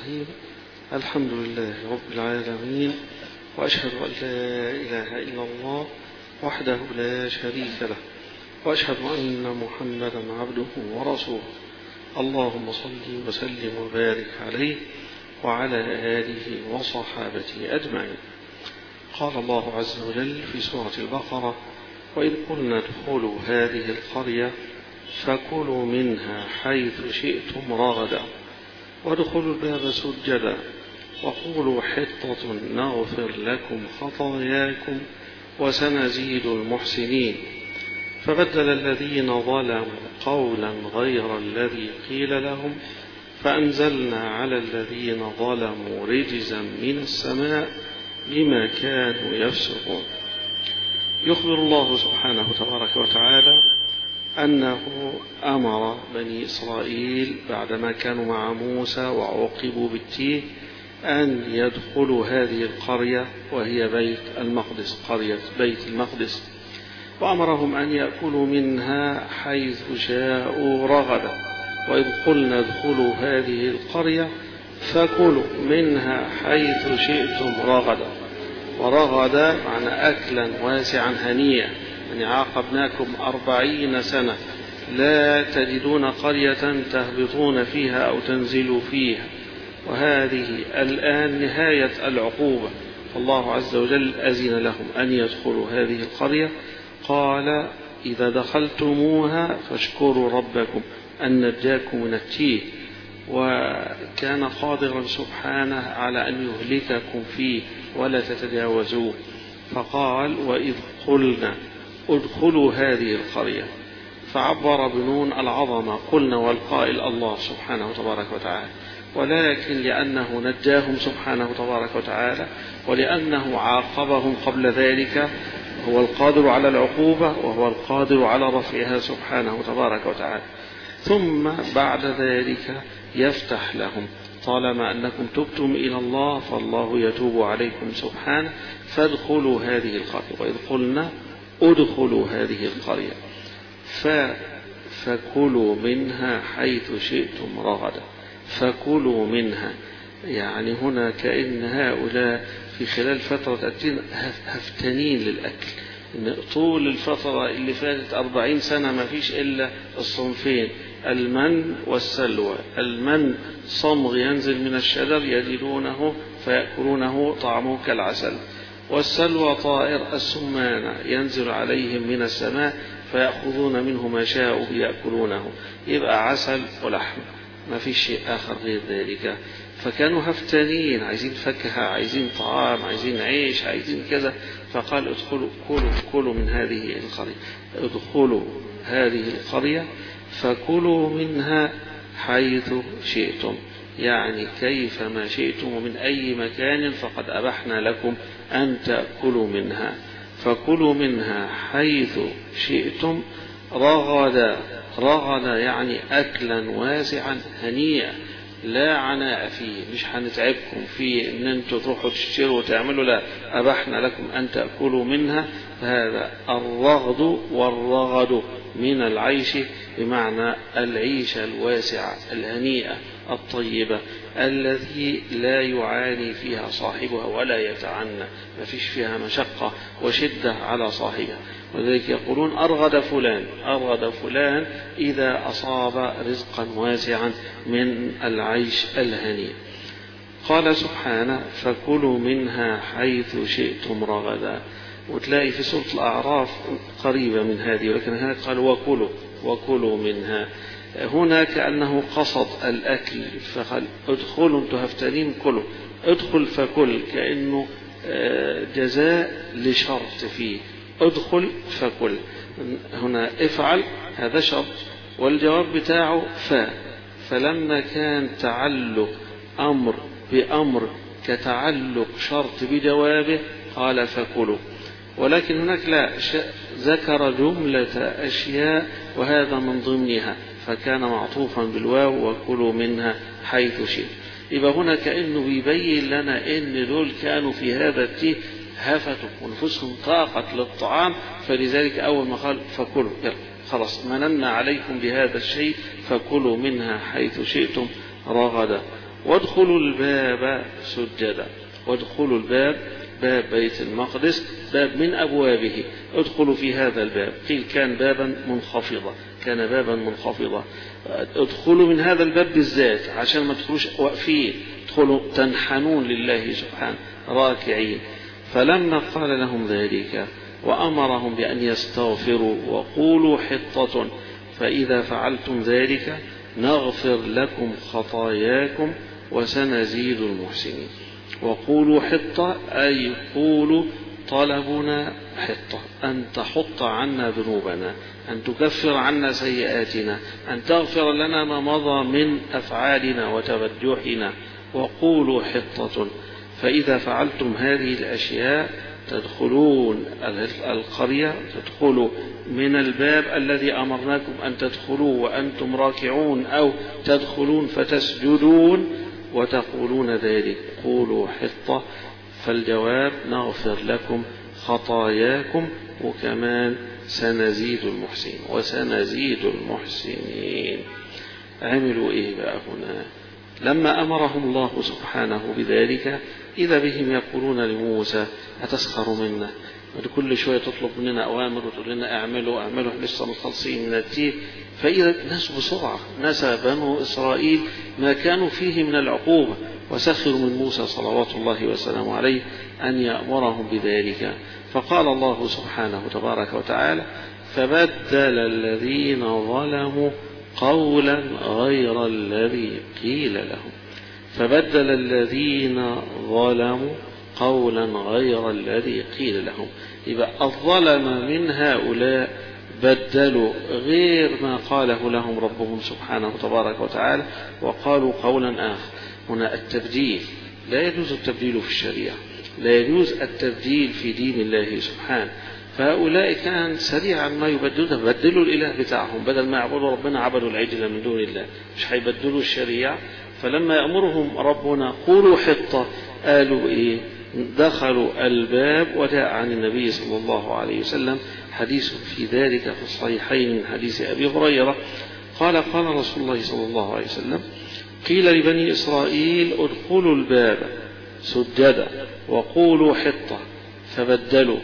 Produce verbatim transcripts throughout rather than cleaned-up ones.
الرحيم. الحمد لله رب العالمين، وأشهد أن لا إله إلا الله وحده لا شريك له، وأشهد أن محمدا عبده ورسوله. اللهم صل وسلم وبارك عليه وعلى آله وصحابته أجمعين. قال الله عز وجل في سورة البقرة: وإذ قلنا ادخلوا هذه القرية فكلوا منها حيث شئتم رغدا وادخلوا الباب سجدا وقولوا حطة نغفر لكم خطاياكم وسنزيد المحسنين. فبدل الذين ظلموا قولا غير الذي قيل لهم فأنزلنا على الذين ظلموا رجزا من السماء بما كانوا يفسقون. يخبر الله سبحانه تبارك وتعالى أنه أمر بني إسرائيل بعدما كانوا مع موسى وعوقبوا بالتيه أن يدخلوا هذه القرية وهي بيت المقدس، قرية بيت المقدس، وأمرهم أن يأكلوا منها حيث شاءوا رغدا. وإذ قلنا ادخلوا هذه القرية فكلوا منها حيث شئتم رغدا. ورغدا معنى أكلا واسعا هنيئا، يعني عاقبناكم أربعين سنة لا تجدون قرية تهبطون فيها أو تنزلوا فيها، وهذه الآن نهاية العقوبة. فالله عز وجل أذن لهم أن يدخلوا هذه القرية، قال: إذا دخلتموها فاشكروا ربكم أن نجاكم من التيه، وكان قادرا سبحانه على أن يهلككم فيه ولا تتجاوزوه. فقال: وإذ قلنا ادخلوا هذه القرية، فعبر بنون العظمة قلنا والقائل الله سبحانه تبارك وتعالى، ولكن لأنه نجاهم سبحانه تبارك وتعالى ولأنه عاقبهم قبل ذلك، هو القادر على العقوبة وهو القادر على رفعها سبحانه تبارك وتعالى. ثم بعد ذلك يفتح لهم، طالما أنكم تبتم إلى الله فالله يتوب عليكم سبحانه، فادخلوا هذه القرية. وإذ قلنا ادخلوا هذه القرية فكلوا منها حيث شئتم رغدا. فكلوا منها، يعني هنا كأن هؤلاء في خلال فترة هفتنين للأكل. إن طول الفترة اللي فاتت أربعين سنة ما فيش إلا الصنفين، المن والسلوى. المن صمغ ينزل من الشجر يجدونه فيأكلونه طعمه كالعسل، والسلوى طائر السمان ينزل عليهم من السماء فيأخذون منه ما شاءوا يأكلونه، يبقى عسل ولحم، ما في شيء آخر غير ذلك. فكانوا هفتانين، عايزين فكهة، عايزين طعام، عايزين عيش، عايزين كذا. فقال: ادخلوا كلوا كلوا من هذه القرية، ادخلوا هذه القرية فكلوا منها حيث شئتم، يعني كيفما شئتم ومن أي مكان فقد أبحنا لكم أن تأكلوا منها. فكلوا منها حيث شئتم رغدا. رغدا يعني أكلا واسعا هنيئا لا عناء فيه، مش هنتعبكم فيه ان انتوا تروحوا تشتروا وتعملوا، لا، أبحنا لكم أن تأكلوا منها. هذا الرغد والرغد من العيش، بمعنى العيشة الواسعة الهنيئة الطيبة التي لا يعاني فيها صاحبها ولا يتعنى، ما فيش فيها مشقة وشدة على صاحبها. وذلك يقولون: أرغد فلان، أرغد فلان إذا أصاب رزقا واسعا من العيش الهنيء. قال سبحانه: فكلوا منها حيث شئتم رغدا. وتلاقي في سورة الأعراف قريبة من هذه، ولكن هنا قال: وكلوا وكلوا منها. هنا كأنه قصد الأكل، فقال: ادخلوا انتوا هفتانين كلوا، ادخل فكل، كأنه جزاء لشرط فيه، ادخل فكل. هنا افعل، هذا شرط، والجواب بتاعه فا. فلما كان تعلق أمر بأمر كتعلق شرط بجوابه قال: فكلوا. ولكن هناك لا، ذكر جملة أشياء وهذا من ضمنها، فكان معطوفا بالواو: وكلوا منها حيث شئت. يبقى هنا كأنه بيبين لنا إن دول كانوا في هذا التيه هفتوا ونفسهم طاقة للطعام، فلذلك أول ما قال فكلوا، خلاص مننا عليكم بهذا الشيء، فكلوا منها حيث شئتم رغدا وادخلوا الباب سجدا. وادخلوا الباب، باب بيت المقدس، باب من أبوابه، ادخلوا في هذا الباب. قيل كان بابا منخفضا، كان بابا منخفضا، ادخلوا من هذا الباب بالذات عشان ما تدخلوش واقفين، ادخلوا تنحنون لله سبحانه راكعين. فلما قال لهم ذلك وأمرهم بأن يستغفروا وقولوا حطة فإذا فعلتم ذلك نغفر لكم خطاياكم وسنزيد المحسنين. وقولوا حطة أي قولوا طلبنا حطة، أن تحط عنا ذنوبنا، أن تكفر عنا سيئاتنا، أن تغفر لنا ما مضى من أفعالنا وتبجحنا. وقولوا حطة فإذا فعلتم هذه الأشياء تدخلون القرية، تدخلوا من الباب الذي أمرناكم أن تدخلوا وأنتم راكعون، أو تدخلون فتسجدون وتقولون ذلك. قولوا حطة، فالجواب نغفر لكم خطاياكم وكمان سنزيد المحسنين. وسنزيد المحسنين عملوا إيه بقى هنا؟ لما أمرهم الله سبحانه بذلك إذا بهم يقولون لموسى أتسخر منا؟ كل شوية تطلب مننا أوامر وتقول لنا اعملوا اعملوا لسه مخلصين من التيه. فإذا الناس بسرعة نسى بنو إسرائيل ما كانوا فيه من العقوبة وسخروا من موسى صلوات الله وسلامه عليه أن يأمرهم بذلك. فقال الله سبحانه تبارك وتعالى فبدل الذين ظلموا قولا غير الذي قيل لهم. فبدل الذين ظلموا قولا غير الذي قيل لهم. يبقى الظلم من هؤلاء بدلوا غير ما قاله لهم ربهم سبحانه تبارك وتعالى وقالوا قولا آخر. هنا التبديل لا يجوز التبديل في الشريعة، لا يجوز التبديل في دين الله سبحانه. فهؤلاء كان سريعا ما يبدلون، بدلوا الإله بتاعهم، بدل ما يعبدوا ربنا عبدوا العجل من دون الله، مش هيبدلوا الشريعة. فلما يأمرهم ربنا قولوا حطة قالوا إيه؟ دخلوا الباب. وجاء عن النبي صلى الله عليه وسلم حديث في ذلك في الصحيحين من حديث أبي هريرة قال قال رسول الله صلى الله عليه وسلم قيل لبني إسرائيل ادخلوا الباب سجدا وقولوا حطة فبدلوا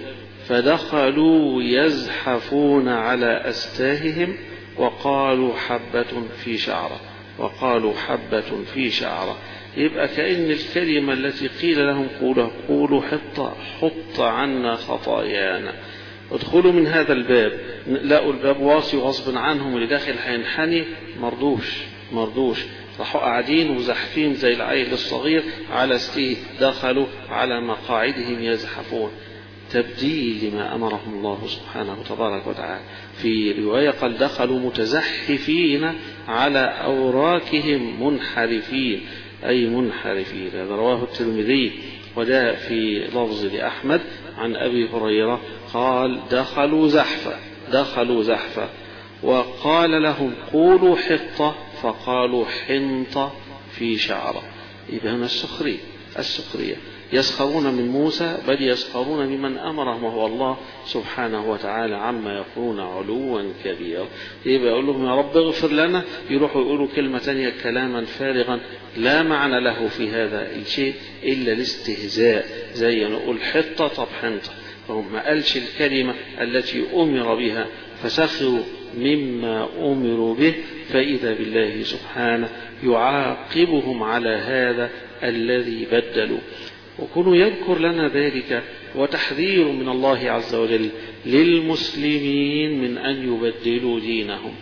فدخلوا يزحفون على أستاههم وقالوا حبة في شعرة وقالوا حبة في شعرة. يبقى كأن الكلمة التي قيل لهم قولوا قولوا حطة حط عنا خطايانا، ادخلوا من هذا الباب، لقوا الباب واصي غصب عنهم اللي داخل هينحني، مرضوش مرضوش راحوا قاعدين وزحفين زي العيل الصغير على استيه، دخلوا على مقاعدهم يزحفون. تبديل لما أمرهم الله سبحانه تبارك وتعالى. في رواية قال دخلوا متزحفين على أوراكهم منحرفين، أي منحرفين. هذا رواه الترمذي. وجاء في لفظ لأحمد عن أبي هريرة قال دخلوا زحفا دخلوا زحفا وقال لهم قولوا حطة فقالوا حنطة في شعرة. إذا هنا السخرية السخرية يسخرون من موسى بل يسخرون ممن أمرهم وهو الله سبحانه وتعالى عما يقولون علوا كبيرا. يبقى يقول لهم يا رب اغفر لنا، يروحوا يقولوا كلمة تانية كلاما فارغا لا معنى له في هذا الشيء إلا الاستهزاء، زي نقول حطة طب حنطة، فهم ما قالش الكلمة التي أمر بها فسخروا مما أمروا به. فإذا بالله سبحانه يعاقبهم على هذا الذي بدلوا. وكونوا يذكر لنا ذلك وتحذير من الله عز وجل للمسلمين من أن يبدلوا دينهم.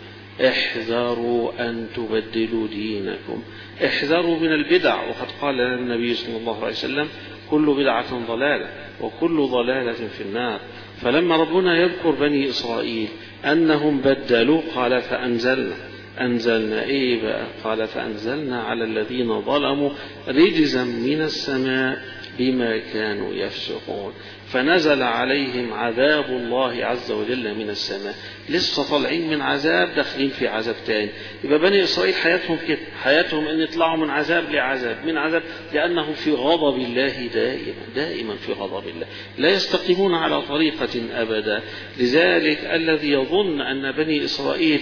احذروا أن تبدلوا دينكم، احذروا من البدع. وقد قال لنا النبي صلى الله عليه وسلم كل بدعة ضلالة وكل ضلالة في النار. فلما ربنا يذكر بني إسرائيل أنهم بدلوا قال فأنزلنا أنزلنا إيه بقى؟ قال فأنزلنا على الذين ظلموا رجزا من السماء بما كانوا يفسقون. فنزل عليهم عذاب الله عز وجل من السماء. لسه طالعين من عذاب داخلين في عذاب تاني. يبقى بني إسرائيل حياتهم كده، حياتهم أن يطلعوا من عذاب لعذاب من عذاب، لأنه في غضب الله دائما دائما في غضب الله، لا يستقيمون على طريقة أبدا. لذلك الذي يظن أن بني إسرائيل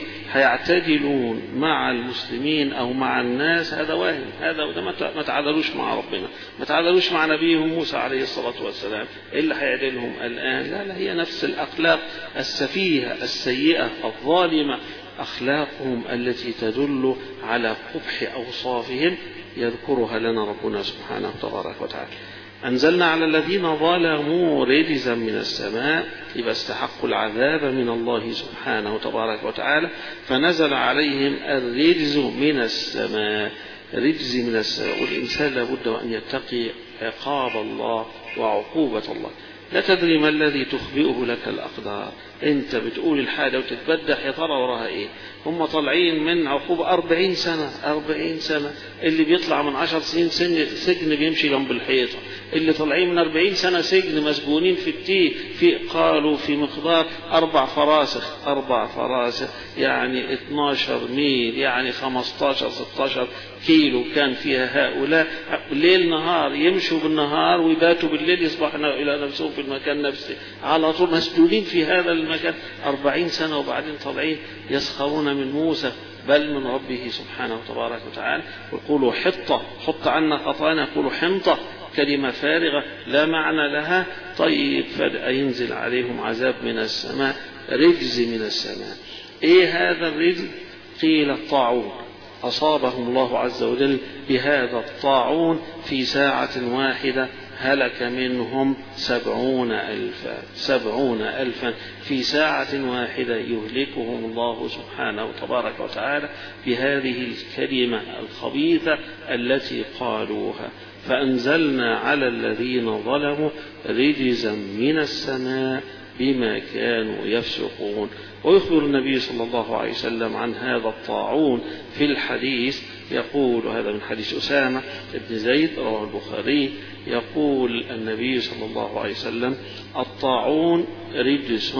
هيعتدلون مع المسلمين أو مع الناس هذا واهم، هذا وده ما تعادلوش مع ربنا، ما تعادلوش مع نبيهم موسى عليه الصلاة والسلام. اللي هيعدلهم الآن لا لا هي نفس الأخلاق السفيهة السيئة الظالمة، أخلاقهم التي تدل على قبح أوصافهم يذكرها لنا ربنا سبحانه تبارك وتعالى. أنزلنا على الذين ظلموا رجزا من السماء، يبقى استحقوا العذاب من الله سبحانه تبارك وتعالى، فنزل عليهم الرجز من السماء. رجز من السماء، والإنسان لابد أن يتقي عقاب الله وعقوبة الله. لا تدري ما الذي تخبئه لك الأقدار. أنت بتقول الحاجة وتتبدح يا ترى وراها إيه. هم طالعين من عقوبة أربعين سنة أربعين سنة، اللي بيطلع من عشر سنين سجن بيمشي جنب الحيطة، اللي طالعين من أربعين سنة سجن مسجونين في التيه في قالوا في مقدار أربع فراسخ أربع فراسخ يعني اثناشر ميل يعني خمستاشر ستاشر كيلو كان فيها هؤلاء ليل نهار، يمشوا بالنهار ويباتوا بالليل، يصبحون إلى نفسهم في المكان نفسه على طول مسجونين في هذا المكان أربعين سنة، وبعدين طالعين يسخرون من موسى بل من ربه سبحانه وتبارك وتعالى. ويقولوا حطة حط عنا خطانا، يقولوا حنطة كلمة فارغة لا معنى لها. طيب فجأة ينزل عليهم عذاب من السماء، رجز من السماء. ايه هذا الرجز؟ قيل الطاعون. أصابهم الله عز وجل بهذا الطاعون في ساعة واحدة هلك منهم سبعون ألفا سبعون ألفا في ساعة واحدة يهلكهم الله سبحانه وتبارك وتعالى بهذه الكلمة الخبيثة التي قالوها. فأنزلنا على الذين ظلموا رجزا من السماء بما كانوا يفسقون. ويخبر النبي صلى الله عليه وسلم عن هذا الطاعون في الحديث، يقول هذا من حديث أسامة بن زيد رواه البخاري، يقول النبي صلى الله عليه وسلم: الطاعون رجس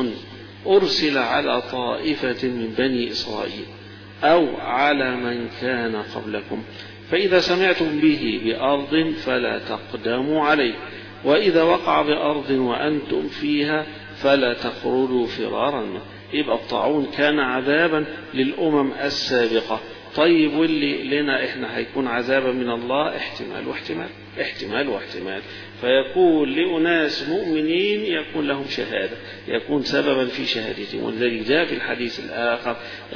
أرسل على طائفة من بني إسرائيل أو على من كان قبلكم، فإذا سمعتم به بأرض فلا تقدموا عليه، وإذا وقع بأرض وأنتم فيها فلا تخرجوا فرارا منه. يبقى الطاعون كان عذابا للأمم السابقة. طيب واللي لنا إحنا هيكون عذابا من الله؟ احتمال واحتمال احتمال واحتمال. فيقول لأناس مؤمنين يكون لهم شهادة، يكون سببا في شهادتهم. ولذلك جاء في الحديث الآخر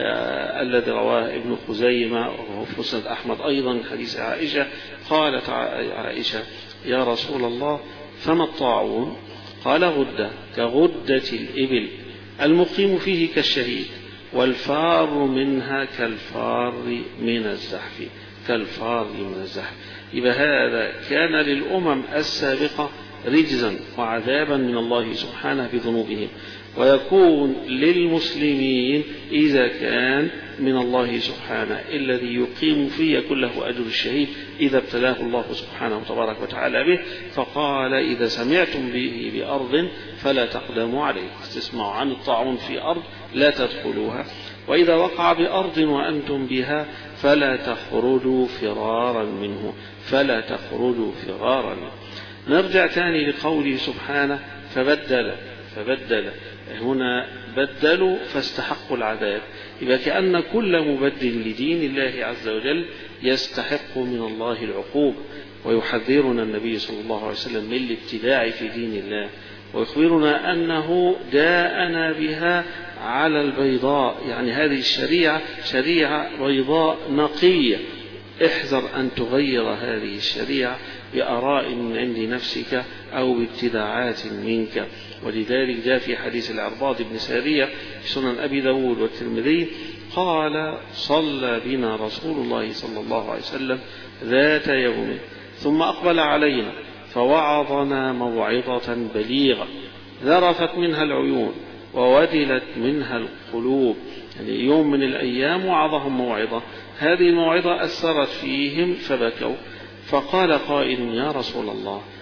آه الذي رواه ابن خزيمة وهو في مسند أحمد أيضا حديث عائشة، قالت عائشة: يا رسول الله فما الطاعون؟ قال: غدة كغدة الإبل، المقيم فيه كالشهيد، والفار منها كالفار من الزحف كالفار من الزحف. يبقى هذا كان للأمم السابقة رجزا وعذابا من الله سبحانه بذنوبهم، ويكون للمسلمين إذا كان من الله سبحانه الذي يقيم فيه يكون له أجر الشهيد إذا ابتلاه الله سبحانه وتبارك وتعالى به. فقال: إذا سمعتم به بأرض فلا تقدموا عليه، تسمعوا عن الطاعون في أرض لا تدخلوها، وإذا وقع بأرض وأنتم بها فلا تخرجوا فرارا منه فلا تخرجوا فرارا منه. نرجع تاني لقوله سبحانه: فبدل فبدل هنا بدلوا فاستحقوا العذاب. يبقى كأن كل مبدل لدين الله عز وجل يستحق من الله العقوبة. ويحذرنا النبي صلى الله عليه وسلم من الابتداع في دين الله، ويخبرنا أنه جاءنا بها على البيضاء، يعني هذه الشريعة شريعة بيضاء نقية. احذر أن تغير هذه الشريعة بآراء من عند نفسك أو بابتداعات منك. ولذلك جاء في حديث العرباض بن سارية في سنن أبي داود والترمذي قال: صلى بنا رسول الله صلى الله عليه وسلم ذات يوم ثم أقبل علينا فوعظنا موعظة بليغة ذرفت منها العيون وودلت منها القلوب. يعني يوم من الأيام وعظهم موعظة، هذه الموعظة أثرت فيهم فبكوا. فقال قائل: يا رسول الله،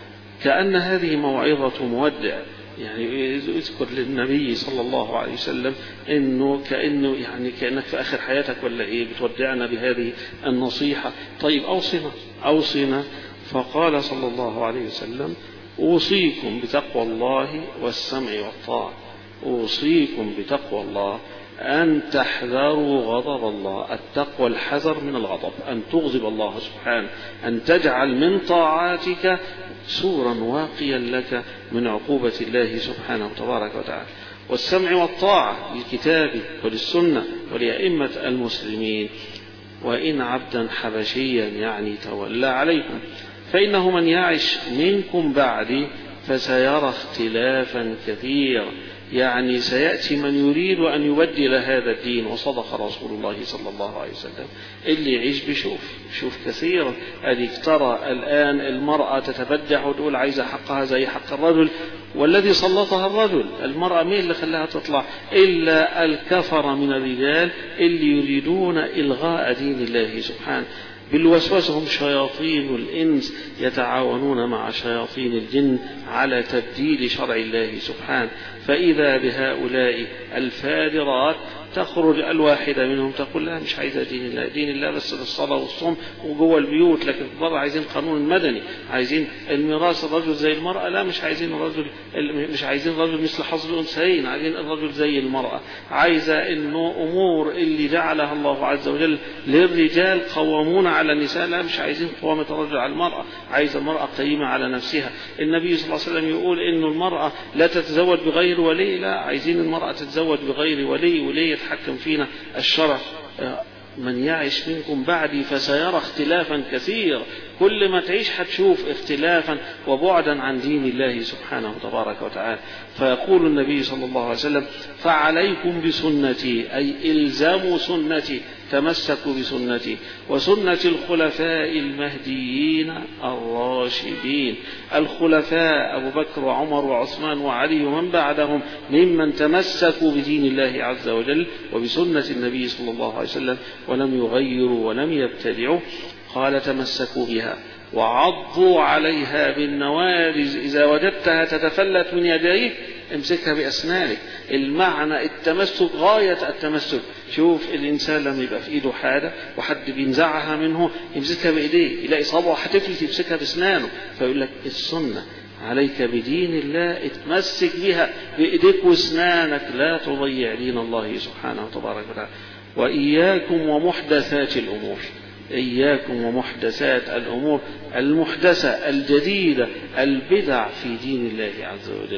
كأن هذه موعظة مودع، يعني يذكر للنبي صلى الله عليه وسلم إنه كأنه يعني كأنك في آخر حياتك ولا إيه بتودعنا بهذه النصيحة. طيب أوصنا أوصنا. فقال صلى الله عليه وسلم: أوصيكم بتقوى الله والسمع والطاعة. أوصيكم بتقوى الله، أن تحذروا غضب الله. التقوى الحذر من الغضب، أن تغضب الله سبحانه، أن تجعل من طاعاتك سورا واقيا لك من عقوبة الله سبحانه تبارك وتعالى. والسمع والطاعة للكتاب وللسنة ولأئمة المسلمين، وإن عبدا حبشيا يعني تولى عليكم، فإنه من يعش منكم بعدي فسيرى اختلافا كثيرا، يعني سيأتي من يريد أن يبدل هذا الدين. وصدق رسول الله صلى الله عليه وسلم. اللي يعيش بشوف شوف كثيرا. أديك ترى الآن المرأة تتبجح وتقول عايزة حقها زي حق الرجل، والذي سلطها الرجل. المرأة مين اللي خلاها تطلع؟ إلا الكفر من الرجال اللي يريدون إلغاء دين الله سبحانه. بالوسوسة هم شياطين الإنس يتعاونون مع شياطين الجن على تبديل شرع الله سبحانه. فإذا بهؤلاء الفاجرات تخرج الواحدة منهم تقول: لا مش عايزة دين الله، دين الله بس للصلاة والصوم وجوه البيوت، لكن برا عايزين قانون مدني، عايزين الميراث الرجل زي المرأة، لا مش عايزين الرجل، مش عايزين الرجل مثل حظ الأنثيين، عايزين الرجل زي المرأة، عايزة إنه أمور اللي جعلها الله عز وجل للرجال قوامون على النساء، لا مش عايزين قوامة الرجل على المرأة، عايزة المرأة قيمة على نفسها. النبي صلى الله عليه وسلم يقول إنه المرأة لا تتزوج بغير ولي، لا عايزين المرأة تتزوج بغير ولي، ولي يتحكم فينا الشرع. من يعش منكم بعدي فسيرى اختلافا كثيرا. كل ما تعيش هتشوف اختلافا وبعدا عن دين الله سبحانه تبارك وتعالى. فيقول النبي صلى الله عليه وسلم: فعليكم بسنتي، أي إلزموا سنتي، تمسكوا بسنتي وسنة الخلفاء المهديين الراشدين. الخلفاء أبو بكر وعمر وعثمان وعلي ومن بعدهم ممن تمسكوا بدين الله عز وجل وبسنة النبي صلى الله عليه وسلم ولم يغيروا ولم يبتدعوا. قال: تمسكوا بها وعضوا عليها بالنواجذ، إذا وجدتها تتفلت من يديك امسكها بأسنانك. المعنى التمسك غاية التمسك. شوف الإنسان لما يبقى في إيده حاجة وحد بينزعها منه يمسكها بإيديه، يلاقي صبعه هتفلت يمسكها بأسنانه. فيقول لك السنة عليك بدين الله، اتمسك بها بإيديك واسنانك، لا تضيع دين الله سبحانه وتبارك وتعالى. وإياكم ومحدثات الأمور، إياكم ومحدثات الأمور، المحدثة الجديدة، البدع في دين الله عز وجل.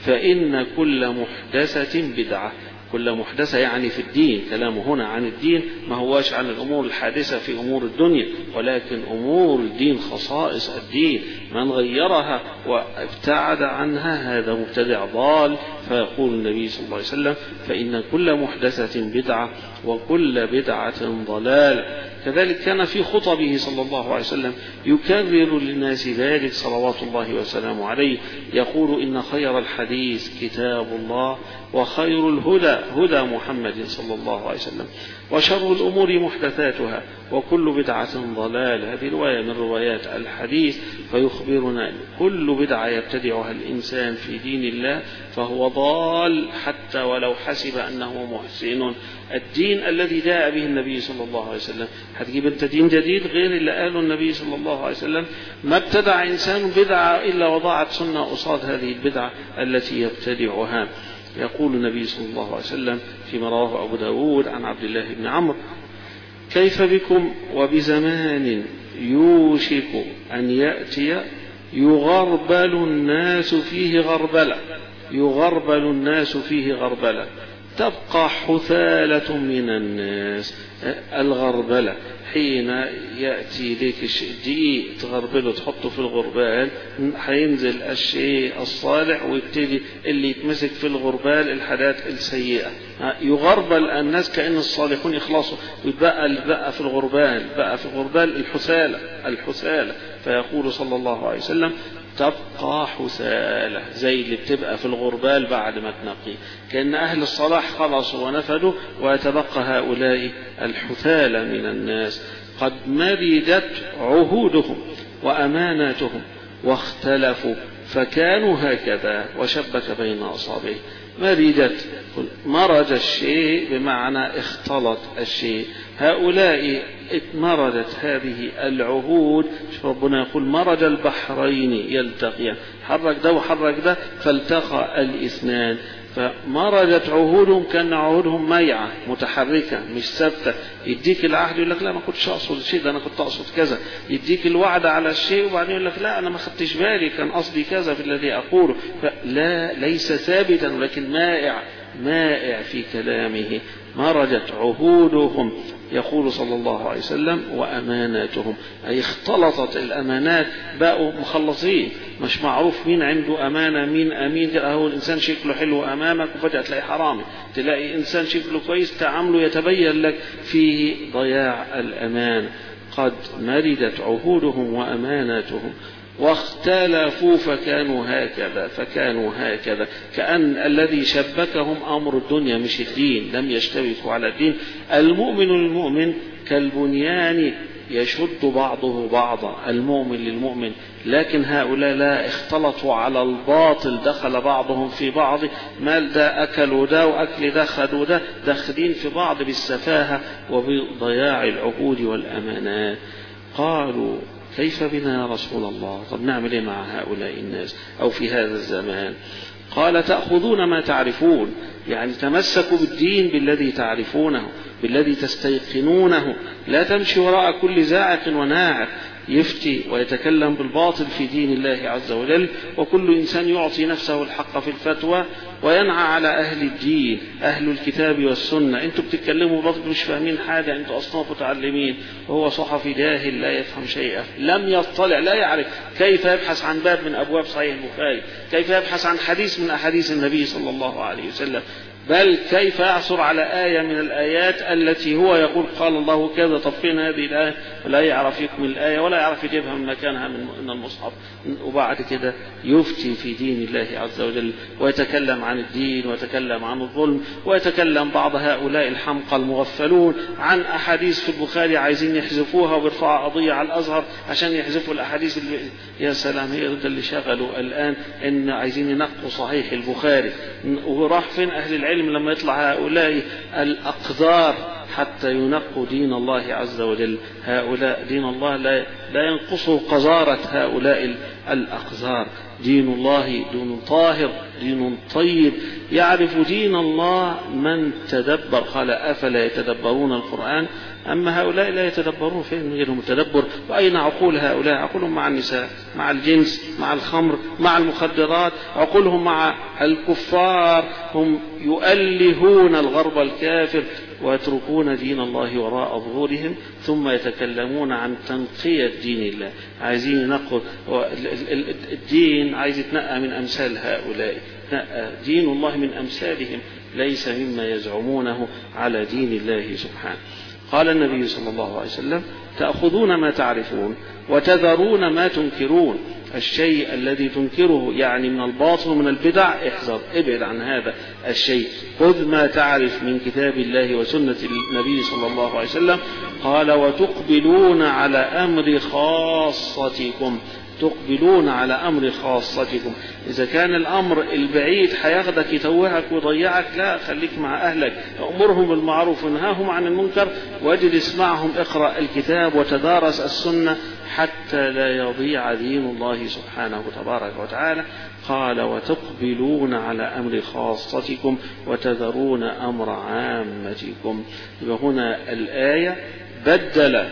فإن كل محدثة بدعة. كل محدثة يعني في الدين، كلامه هنا عن الدين، ما هواش عن الأمور الحادثة في أمور الدنيا، ولكن أمور الدين خصائص الدين. من غيرها وابتعد عنها هذا مبتدع ضال. فيقول النبي صلى الله عليه وسلم: فإن كل محدثة بدعة وكل بدعة ضلال. كذلك كان في خطبه صلى الله عليه وسلم يكرر للناس ذلك صلوات الله وسلامه عليه، يقول: إن خير الحديث كتاب الله، وخير الهدى هدى محمد صلى الله عليه وسلم، وشر الأمور محدثاتها، وكل بدعة ضلال. هذه رواية من روايات الحديث. فيخبرنا كل بدعة يبتدعها الإنسان في دين الله فهو ضال، حتى ولو حسب أنه محسن. الدين الذي جاء به النبي صلى الله عليه وسلم، هتجيب انت دين جديد غير اللي قاله النبي صلى الله عليه وسلم؟ ما ابتدع إنسان بدعة إلا وضعت سنة قصاد هذه البدعة التي يبتدعها. يقول النبي صلى الله عليه وسلم فيما رواه أبو داود عن عبد الله بن عمرو: كيف بكم وبزمان يوشك أن يأتي يغربل الناس فيه غربلة، يغربل الناس فيه غربلة، تبقى حثالة من الناس. الغربلة حين يأتي لك الدقيق تغربله تحطه في الغربال، هينزل الشيء الصالح ويبتدي اللي يتمسك في الغربال الحاجات السيئة. يغربل الناس كأن الصالحون يخلصوا، ويبقى اللي بقى في الغربال بقى في الغربال الحثالة الحثالة. فيقول صلى الله عليه وسلم: تبقى حثالة، زي اللي بتبقى في الغربال بعد ما تنقي، كأن أهل الصلاح خلصوا ونفدوا، ويتبقى هؤلاء الحثالة من الناس. قد مردت عهودهم وأماناتهم واختلفوا فكانوا هكذا، وشبك بين أصابعه. مرجت مرج الشيء بمعنى اختلط الشيء. هؤلاء مرجت هذه العهود. ربنا يقول مرج البحرين يلتقيان، حرك ده وحرك ده فالتقى الاثنان. فمرجت عهودهم، كان عهودهم ميعة متحركة مش ثابتة. يديك العهد يقول لك لا ما كنتش أقصد الشيء ده، أنا كنت أقصد كذا. يديك الوعد على الشيء وبعدين يقول لك لا أنا ما خدتش بالي، كان قصدي كذا في الذي أقوله. فلا، ليس ثابتا ولكن مائع مائع في كلامه. مرجت عهودهم يقول صلى الله عليه وسلم وأماناتهم، أي اختلطت الأمانات، بقوا مخلصين، مش معروف مين عنده أمانة مين أمين. هو الإنسان شكله حلو أمامك وفجأة تلاقي حرامي، تلاقي إنسان شكله كويس تعامله يتبين لك فيه ضياع الأمان. قد مرجت عهودهم وأماناتهم واختلفوا فكانوا هكذا فكانوا هكذا. كأن الذي شبكهم أمر الدنيا مش الدين، لم يشتبكوا على الدين. المؤمن للمؤمن كالبنيان يشد بعضه بعضا، المؤمن للمؤمن. لكن هؤلاء لا، اختلطوا على الباطل، دخل بعضهم في بعض، مال ده أكلوا ده وأكل ده خدوا ده، داخلين في بعض بالسفاهة وبضياع العهود والأمانات. قالوا كيف بنا يا رسول الله؟ طب نعمل ايه مع هؤلاء الناس أو في هذا الزمان؟ قال تأخذون ما تعرفون، يعني تمسكوا بالدين بالذي تعرفونه بالذي تستيقنونه، لا تمشي وراء كل زاعق وناعق يفتي ويتكلم بالباطل في دين الله عز وجل. وكل إنسان يعطي نفسه الحق في الفتوى وينعى على أهل الدين أهل الكتاب والسنة. أنتم بتتكلموا باطل، مش فاهمين حاجة، أنتم أصناف متعلمين، وهو صحفي جاهل لا يفهم شيئا، لم يطلع، لا يعرف كيف يبحث عن باب من أبواب صحيح البخاري، كيف يبحث عن حديث من أحاديث النبي صلى الله عليه وسلم، بل كيف يعثر على آية من الآيات التي هو يقول قال الله كذا. طب فين هذه الآية؟ ولا يعرف يكمل الآية ولا يعرف يجيبها من مكانها من المصحف. وبعد كده يفتي في دين الله عز وجل ويتكلم عن الدين ويتكلم عن الظلم، ويتكلم بعض هؤلاء الحمقى المغفلون عن أحاديث في البخاري عايزين يحذفوها وبيرفعوا قضية على الأزهر عشان يحذفوا الأحاديث اللي يا سلام، هي ده اللي شغلوا الآن، إن عايزين ينقوا صحيح البخاري. وراح فين أهل العلم لما يطلع هؤلاء الأقذار حتى ينقوا دين الله عز وجل؟ هؤلاء دين الله لا, لا ينقصوا قذارة هؤلاء الأقذار. دين الله دين طاهر، دين طيب، يعرف دين الله من تدبر. قال أفلا يتدبرون القرآن؟ أما هؤلاء لا يتدبرون، فين غيرهم التدبر؟ وأين عقول هؤلاء؟ عقولهم مع النساء، مع الجنس، مع الخمر، مع المخدرات، عقولهم مع الكفار. هم يؤلهون الغرب الكافر ويتركون دين الله وراء ظهورهم، ثم يتكلمون عن تنقية دين الله. عايزين ينقوا الدين، عايز يتنقى من أمثال هؤلاء، دين الله من أمثالهم، ليس مما يزعمونه على دين الله سبحانه. قال النبي صلى الله عليه وسلم تأخذون ما تعرفون وتذرون ما تنكرون. الشيء الذي تنكره يعني من الباطل ومن البدع، احذر، ابعد عن هذا الشيء. خذ ما تعرف من كتاب الله وسنة النبي صلى الله عليه وسلم. قال وتقبلون على أمر خاصتكم، تقبلون على أمر خاصتكم. إذا كان الأمر البعيد حياخدك يتوهك ويضيعك، لا، خليك مع أهلك، أمرهم بالمعروف ونهاهم عن المنكر، واجلس معهم، اقرأ الكتاب وتدارس السنة حتى لا يضيع دين الله سبحانه تبارك وتعالى. قال وتقبلون على أمر خاصتكم وتذرون أمر عامتكم. وهنا الآية بدل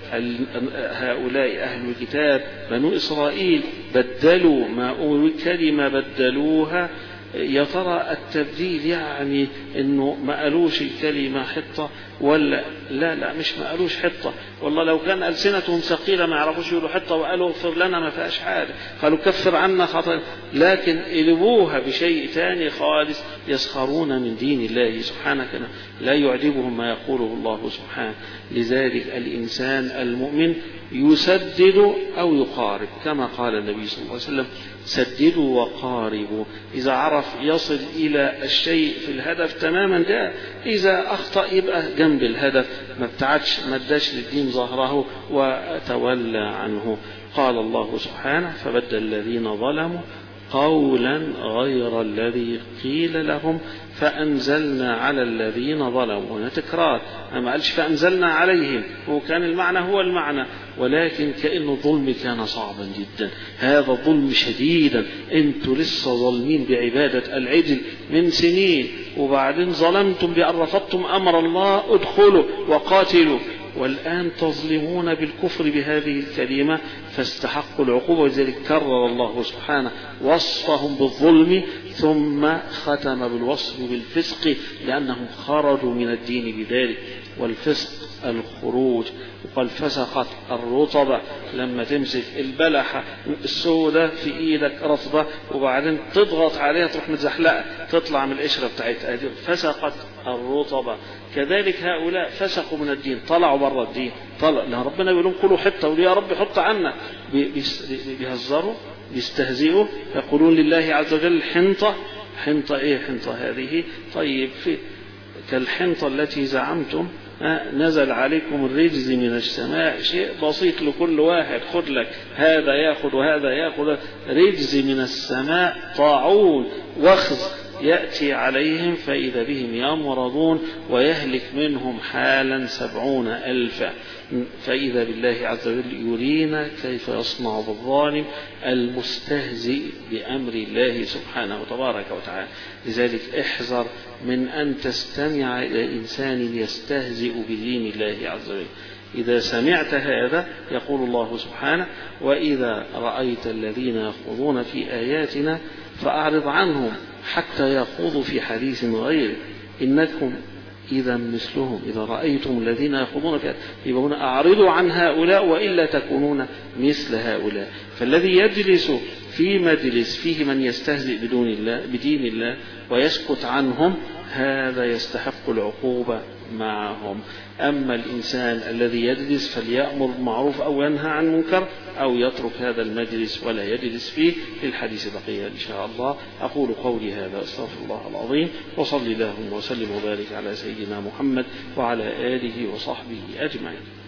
هؤلاء أهل الكتاب بنو إسرائيل، بدلوا ما أمروا كلمة بدلوها. يا ترى التبديل يعني انه ما قالوش الكلمة حطة ولا لا؟ لا مش ما قالوش حطة، والله لو كان ألسنتهم ثقيلة ما يعرفوش يقولوا حطة وقالوا اغفر لنا ما فيهاش حاجة، قالوا كفر عنا خطأ، لكن قلبوها بشيء ثاني خالص، يسخرون من دين الله سبحانه، لا يعجبهم ما يقوله الله سبحانه. لذلك الإنسان المؤمن يسدد أو يقارب، كما قال النبي صلى الله عليه وسلم سددوا وقاربوا. إذا عرف يصل إلى الشيء في الهدف تماما جاء، إذا أخطأ يبقى جنب الهدف، ما ابتعدش، ما اداش للدين ظهره وتولى عنه. قال الله سبحانه فبدل الذين ظلموا قولا غير الذي قيل لهم فأنزلنا على الذين ظلموا. هنا تكرار، ما قالش فأنزلنا عليهم، وكان المعنى هو المعنى، ولكن كأنه الظلم كان صعبا جدا، هذا الظلم شديدا، انتوا لسه ظالمين بعبادة العجل من سنين، وبعدين ظلمتم بأن رفضتم أمر الله ادخلوا وقاتلوا، والآن تظلمون بالكفر بهذه الكلمة فاستحقوا العقوبة. وذلك كرر الله سبحانه وصفهم بالظلم ثم ختم بالوصف بالفسق لأنهم خرجوا من الدين بذلك، والفسق الخروج. وقال فسقت الرطبة، لما تمسك البلحة السوداء في ايدك رطبة وبعدين تضغط عليها تروح متزحلقة تطلع من القشرة بتاعتها، فسقت الرطبة. كذلك هؤلاء فسقوا من الدين، طلعوا بره الدين، طلع لأن ربنا يقول لهم كلوا حتة ولي يا رب حط عنا، بيهزروا بيستهزئوا، يقولون لله عز وجل حنطة. حنطة ايه حنطة هذه؟ طيب في كالحنطة التي زعمتم نزل عليكم الرجز من السماء، شيء بسيط لكل واحد، خد لك هذا ياخذ وهذا ياخذ، رجز من السماء طاعون وخز يأتي عليهم فإذا بهم يمرضون ويهلك منهم حالا سبعون ألفا. فإذا بالله عز وجل يرينا كيف يصنع بالظالم المستهزئ بأمر الله سبحانه وتبارك وتعالى. لذلك احذر من أن تستمع إلى إنسان يستهزئ بدين الله عز وجل. إذا سمعت هذا يقول الله سبحانه وإذا رأيت الذين يخوضون في آياتنا فأعرض عنهم حتى يخوضوا في حديث غيره إنكم إذا مثلهم. إذا رأيتم الذين يخوضون في يبقون أعرضوا عن هؤلاء وإلا تكونون مثل هؤلاء. فالذي يجلس في مجلس فيه من يستهزئ بدون الله بدين الله ويسكت عنهم هذا يستحق العقوبة معهم. أما الإنسان الذي يجلس فليأمر بالمعروف أو ينهى عن منكر أو يترك هذا المجلس ولا يجلس فيه. للحديث بقية إن شاء الله. أقول قولي هذا أستغفر الله العظيم وصلي اللهم وسلم وبارك على سيدنا محمد وعلى آله وصحبه أجمعين.